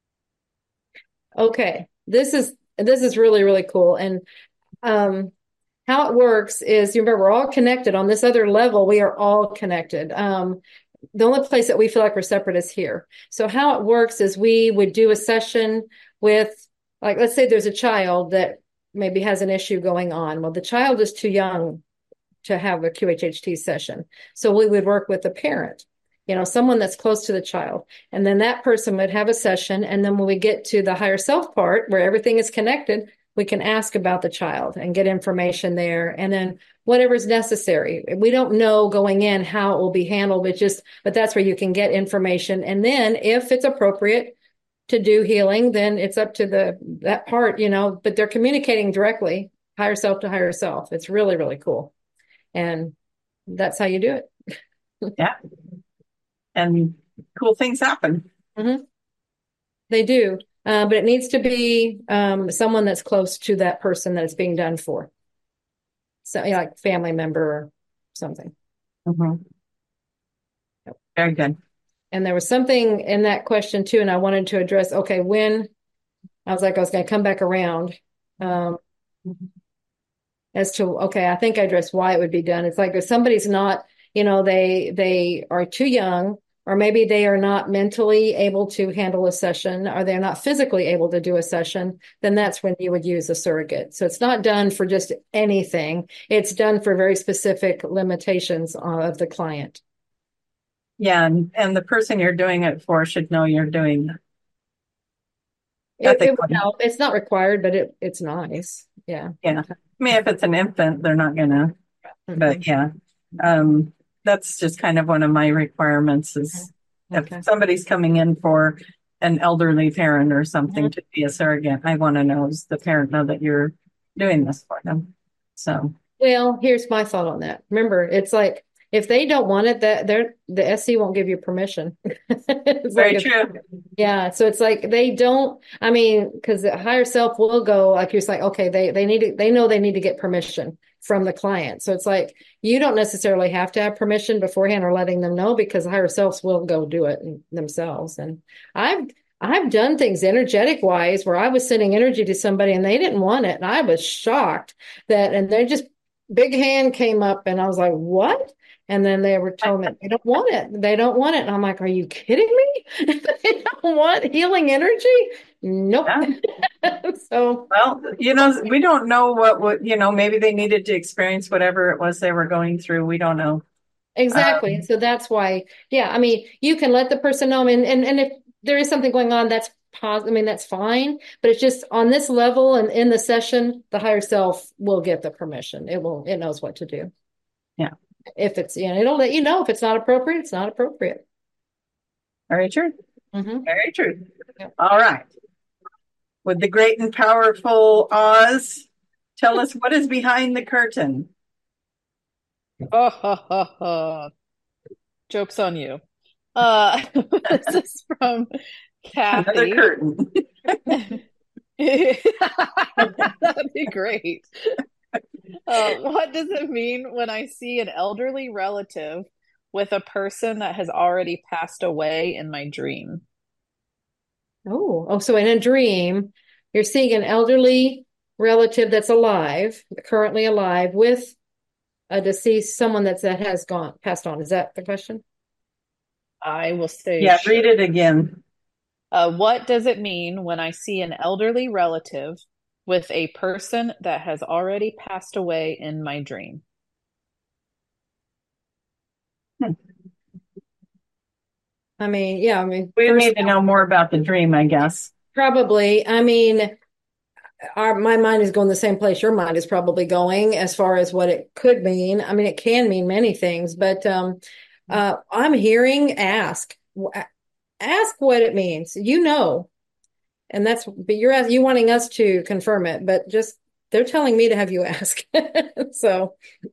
Okay, this is this is really really cool. And um, how it works is, you remember, we're all connected on this other level. We are all connected. Um, the only place that we feel like we're separate is here. So how it works is we would do a session with, like, let's say there's a child that maybe has an issue going on. Well, the child is too young to have a Q H H T session. So we would work with the parent, you know, someone that's close to the child. And then that person would have a session. And then when we get to the higher self part where everything is connected, we can ask about the child and get information there. And then whatever's necessary. We don't know going in how it will be handled, but just, but that's where you can get information. And then if it's appropriate to do healing, then it's up to the, that part, you know, but they're communicating directly, higher self to higher self. It's really, really cool. And that's how you do it. Yeah. And cool things happen. Mm-hmm. They do. Uh, but it needs to be um, someone that's close to that person that it's being done for. So, you know, like family member or something. Mm-hmm. Yep. Very good. And there was something in that question too, and I wanted to address, okay, when I was like, I was going to come back around um, as to, okay, I think I addressed why it would be done. It's like if somebody's not, you know, they they are too young, or maybe they are not mentally able to handle a session, or they're not physically able to do a session, then that's when you would use a surrogate. So it's not done for just anything. It's done for very specific limitations of the client. Yeah, and, and the person you're doing it for should know you're doing It, it ethically. would help. It's not required, but it it's nice. Yeah. Yeah. I mean, if it's an infant, they're not gonna, Mhm. but yeah. Um, that's just kind of one of my requirements is Okay. if somebody's coming in for an elderly parent or something Mhm. to be a surrogate, I want to know, does the parent know that you're doing this for them? So, Well, here's my thought on that. Remember, it's like if they don't want it, that they're the S C won't give you permission. It's very like, true. yeah. So it's like they don't, I mean, because the higher self will go, like you're saying, okay, they they need to, they know they need to get permission from the client. So it's like you don't necessarily have to have permission beforehand or letting them know, because the higher selves will go do it themselves. And I've I've done things energetic wise where I was sending energy to somebody and they didn't want it. And I was shocked that, and they just big hand came up and I was like, what? And then they were telling me they don't want it. They don't want it. And I'm like, are you kidding me? They don't want healing energy? Nope. Yeah. So, Well, you know, we don't know what would, you know, maybe they needed to experience whatever it was they were going through. We don't know. exactly. Um, And so that's why, yeah, I mean, you can let the person know. And, and, and if there is something going on, that's positive. I mean, that's fine. But it's just on this level and in the session, the higher self will get the permission. It will, it knows what to do. Yeah. If it's, you know, it'll let you know if it's not appropriate, it's not appropriate. Very true. Mm-hmm. Very true. Yep. All right. Would the great and powerful Oz tell us what is behind the curtain? Oh, ha, ha, ha. Joke's on you. Uh, this is from Another Kathy. curtain. That'd be great. Uh, what does it mean when I see an elderly relative with a person that has already passed away in my dream? Oh, oh, so in a dream, you're seeing an elderly relative that's alive, currently alive, with a deceased, someone that's that has gone passed on. Is that the question? I will say, Yeah, sure. read it again. Uh, what does it mean when I see an elderly relative with a person that has already passed away in my dream? Hmm. I mean, yeah, I mean, We first need to know more about the dream, I guess. probably. I mean, our my mind is going the same place your mind is probably going as far as what it could mean. I mean, it can mean many things, but um, uh, I'm hearing ask, ask what it means. You know, and that's but you're ask- you wanting us to confirm it, but just they're telling me to have you ask. So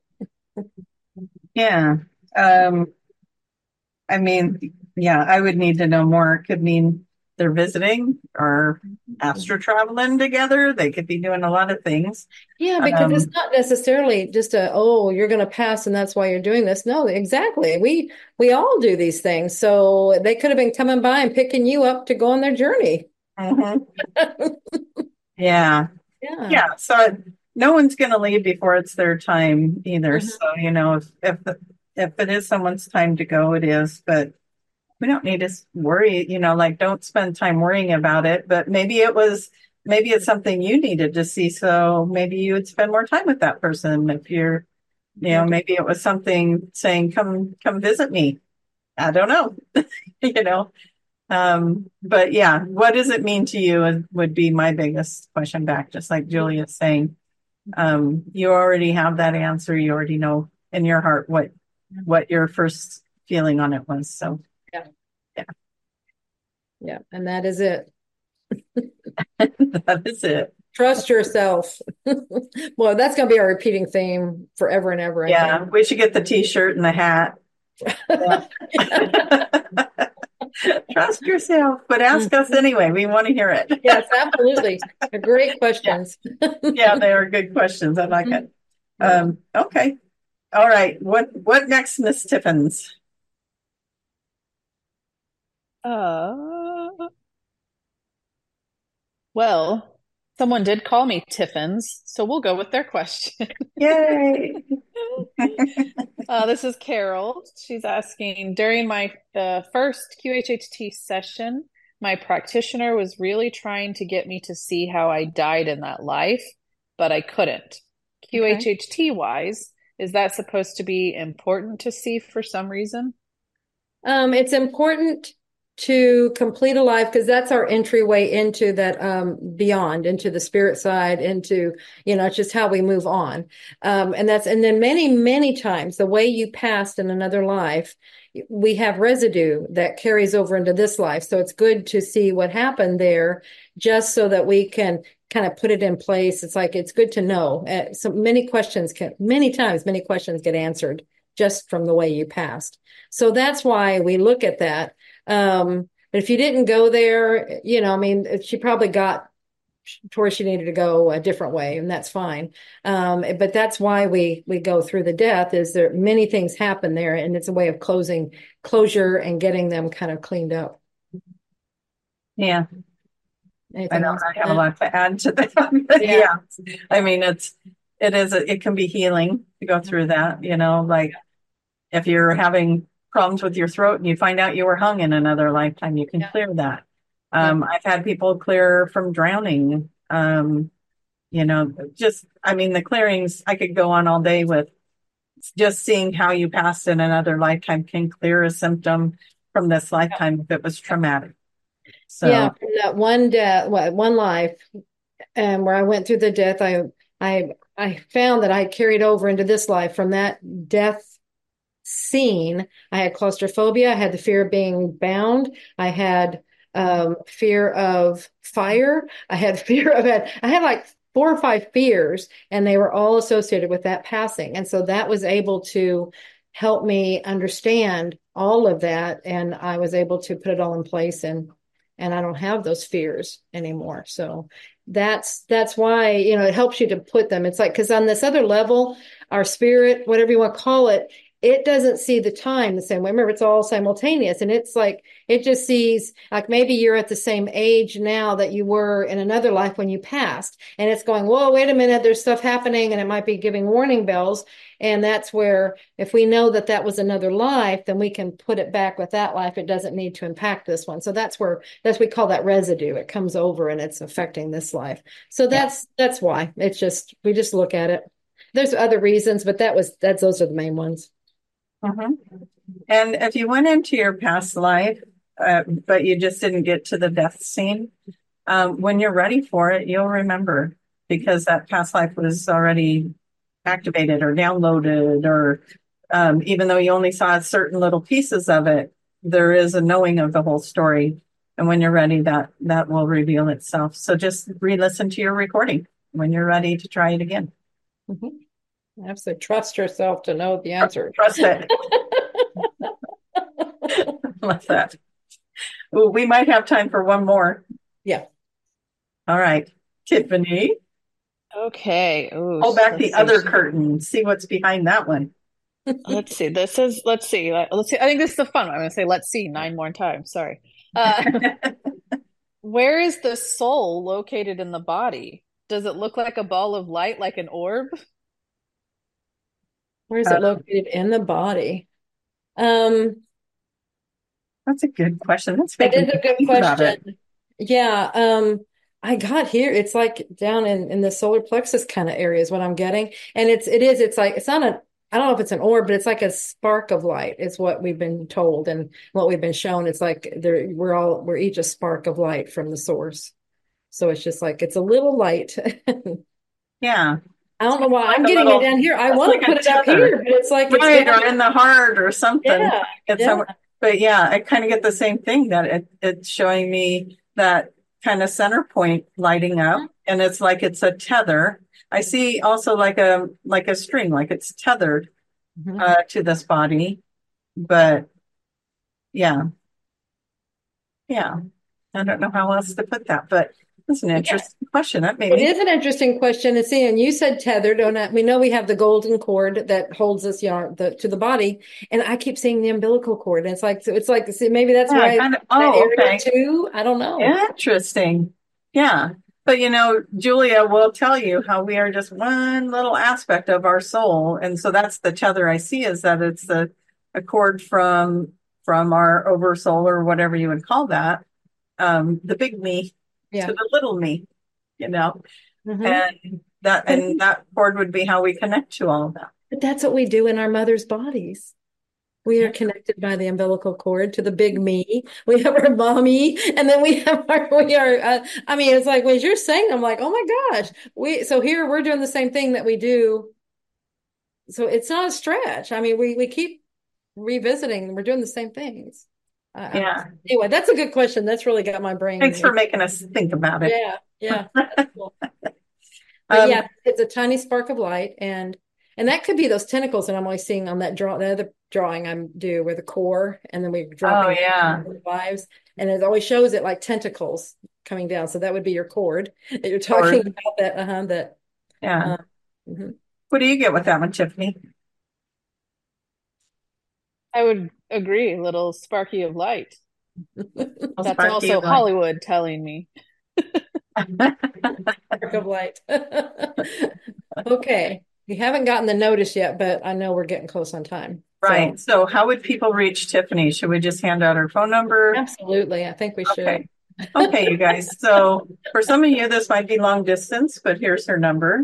Yeah. Um, I mean, yeah, I would need to know more. It could mean they're visiting or astro traveling together. They could be doing a lot of things. yeah, because it's Um, not necessarily just a, oh, you're going to pass and that's why you're doing this. No, exactly. We we all do these things. So they could have been coming by and picking you up to go on their journey. mhm. Yeah. Yeah. Yeah. So no one's going to leave before it's their time either. Mhm. So, you know, if, if, the, if it is someone's time to go, it is, but we don't need to worry, you know, like don't spend time worrying about it, but maybe it was, maybe it's something you needed to see. So maybe you would spend more time with that person if you're, you know, maybe it was something saying, come, come visit me. I don't know, you know. Um, but yeah, what does it mean to you would be my biggest question back, just like Julia's saying. Um, you already have that answer. You already know in your heart what, what your first feeling on it was. So Yeah. yeah. Yeah. And that is it. That is it. Trust yourself. Well, that's going to be our repeating theme forever and ever, I Yeah, think. we should get the t-shirt and the hat. Yeah. Trust yourself, but ask us anyway. We want to hear it. Yes, absolutely. They're great Yeah, questions. yeah, they are good questions. I like it. Um, okay. All right. What what next, Miss Tiffins? Uh, well, someone did call me Tiffins, so we'll go with their question. Yay. Uh, this is Carol. She's asking, during my uh, first Q H H T session, my practitioner was really trying to get me to see how I died in that life, but I couldn't. Q H H T wise, is that supposed to be important to see for some reason? Um, it's important to complete a life because that's our entryway into that um, beyond, into the spirit side, into, you know, it's just how we move on. Um, and that's, and then many, many times the way you passed in another life, we have residue that carries over into this life. So it's good to see what happened there just so that we can kind of put it in place. It's like, it's good to know. Uh, so many questions can, many times, many questions get answered just from the way you passed. So that's why we look at that. Um, but if you didn't go there, you know, I mean, she probably got to where she needed to go a different way, and that's fine. Um, but that's why we we go through the death. Is there many things happen there, and it's a way of closing closure and getting them kind of cleaned up. Yeah. Anything I know else? I have a lot to add to that. Yeah. yeah. I mean, it's, it is, a, it can be healing to go through that, you know, like if you're having problems with your throat and you find out you were hung in another lifetime, you can yeah. clear that. Um, yeah. I've had people clear from drowning. Um, you know, just, I mean, the clearings, I could go on all day with just seeing how you passed in another lifetime can clear a symptom from this lifetime if it was traumatic. So, yeah, from that one death, what, one life, and where I went through the death, I, I, I found that I carried over into this life from that death scene. I had claustrophobia. I had the fear of being bound. I had um, fear of fire. I had fear of it. I had like four or five fears, and they were all associated with that passing. And so that was able to help me understand all of that. And I was able to put it all in place, and and I don't have those fears anymore. So that's that's why, you know, it helps you to put them. It's like, because on this other level, our spirit, whatever you want to call it, it doesn't see the time the same way. Remember, it's all simultaneous. And it's like, it just sees, like, maybe you're at the same age now that you were in another life when you passed. And it's going, whoa, wait a minute, there's stuff happening, and it might be giving warning bells. And that's where, if we know that that was another life, then we can put it back with that life. It doesn't need to impact this one. So that's where, that's, we call that residue. It comes over and it's affecting this life. So that's, yeah. that's why it's just, we just look at it. There's other reasons, but that was, that's, those are the main ones. Mm-hmm. And if you went into your past life, uh, but you just didn't get to the death scene, um, when you're ready for it, you'll remember, because that past life was already activated or downloaded, or um, even though you only saw certain little pieces of it, there is a knowing of the whole story. And when you're ready, that that will reveal itself. So just re-listen to your recording when you're ready to try it again. Mm-hmm. Absolutely. Trust yourself to know the answer. Trust it. What's that? Ooh, we might have time for one more. Yeah. All right. Tiffany. Okay. Ooh, Pull back the see. other curtain. See what's behind that one. Let's see. This is, let's see. Let's see. I think this is the fun one. I'm going to say, let's see nine more times. Sorry. Uh, where is the soul located in the body? Does it look like a ball of light, like an orb? Where is it located in the body? Um, That's a good question. That's that is a good question. Yeah. Um, I got here. It's like down in, in the solar plexus kind of area is what I'm getting. And it's, it is, it's like, it's not a, I don't know if it's an orb, but it's like a spark of light is what we've been told and what we've been shown. It's like there, we're all, we're each a spark of light from the source. So it's just like, it's a little light. Yeah. I don't know why like I'm getting little, it down here. I want like to put it up here, but it's like, right, it's or in the heart or something. Yeah, it's yeah. somewhere. But yeah, I kind of get the same thing, that it, it's showing me that kind of center point lighting up, and it's like it's a tether. I see also like a like a string, like it's tethered Mm-hmm. uh, to this body. But yeah, yeah, I don't know how else to put that, but it's an interesting yeah. question. That made it me- is an interesting question to see. And you said tethered. Don't we know we have the golden cord that holds us, you know, the, to the body, and I keep seeing the umbilical cord. And it's like, so it's like, see, maybe that's yeah, right. Kind of, oh, okay. Too. I don't know. Interesting. Yeah. But, you know, Julia will tell you how we are just one little aspect of our soul. And so that's the tether I see, is that it's the a cord from from our oversoul, or whatever you would call that, um, the big me yeah. to the little me, you know, mm-hmm. and that and that cord would be how we connect to all of that. But that's what we do in our mother's bodies. We are connected by the umbilical cord to the big me. We have our mommy, and then we have our, we are, uh, I mean, it's like, when you're saying, I'm like, oh my gosh, we, so here we're doing the same thing that we do. So it's not a stretch. I mean, we, we keep revisiting, we're doing the same things. Uh, yeah. Anyway, that's a good question. That's really got my brain. Thanks for making us think about it. Yeah. Yeah. That's cool. But um, yeah, it's a tiny spark of light, and And that could be those tentacles that I'm always seeing on that draw, the other drawing I do, where the core, and then we drop oh, yeah. lives, and it always shows it like tentacles coming down. So that would be your cord that you're talking cord. about. That, uh-huh, that. Yeah. Uh, mm-hmm. What do you get with that one, Tiffany? I would agree. A little sparky of light. That's sparky also Hollywood telling me. Spark of light. Okay. We haven't gotten the notice yet, but I know we're getting close on time. Right. So, so how would people reach Tiffany? Should we just hand out her phone number? Absolutely. I think we should. Okay. Okay, you guys. So for some of you, this might be long distance, but here's her number.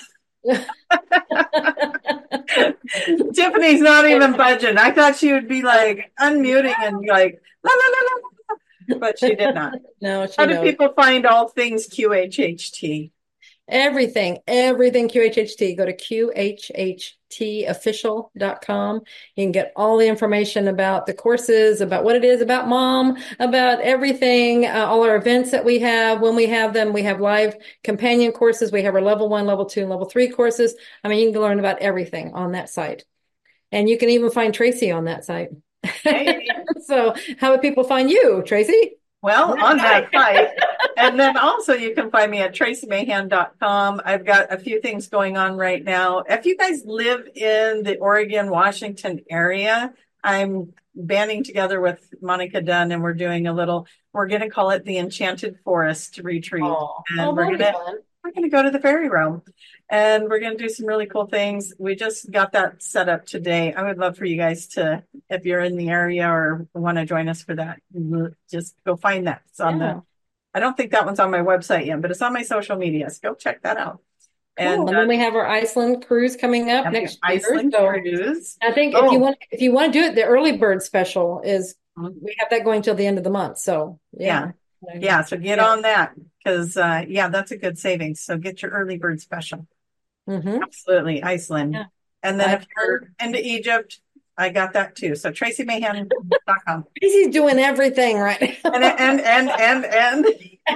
Tiffany's not even budging. I thought she would be like unmuting and like, la, la, la, la, but she did not. No, she How knows. do people find all things Q H H T? Everything, everything Q H H T. Go to Q H H T official dot com. You can get all the information about the courses, about what it is, about mom, about everything, uh, all our events that we have. When we have them, we have live companion courses. We have our level one, level two, and level three courses. I mean, you can learn about everything on that site. And you can even find Tracy on that site. Hey. So how would people find you, Tracy? Well, on that site. And then also you can find me at tracy mahan dot com. I've got a few things going on right now. If you guys live in the Oregon, Washington area, I'm banding together with Monica Dunn and we're doing a little, we're going to call it the Enchanted Forest retreat. Oh, and oh, we're that'd going be to fun. we're going to go to the fairy realm and we're going to do some really cool things. We just got that set up today. I would love for you guys to, if you're in the area or want to join us for that, just go find that. It's on Yeah. the, I don't think that one's on my website yet, but it's on my social media. So go check that out. Cool. And, And then uh, we have our Iceland cruise coming up next year. Iceland So cruise. I think if Oh. you want, if you want to do it, the early bird special is, Mhm. we have that going till the end of the month. So yeah. Yeah. So get Yeah. on that because, uh, yeah, that's a good savings. So get your early bird special. Mm-hmm. Absolutely. Iceland. Yeah. And then if Iceland. you're into Egypt, I got that too. So tracy mahan dot com. Tracy's doing everything right now. and, and, and, and, and.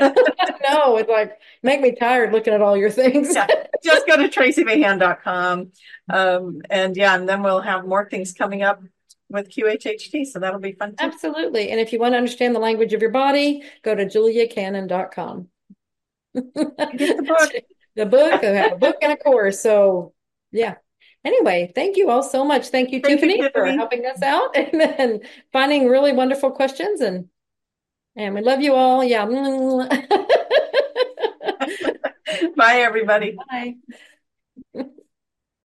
No, it's like, make me tired looking at all your things. Yeah, just go to tracy mahan dot com. Um, and yeah, and then we'll have more things coming up with Q H H T. So that'll be fun too. Absolutely. And if you want to understand the language of your body, go to julia cannon dot com. Get the book. The book, I have a book and a course. So yeah. Anyway, thank you all so much. Thank you, Thank you, Tiffany, for Tiffany. helping us out and then finding really wonderful questions. And and we love you all. Yeah. Bye, everybody. Bye.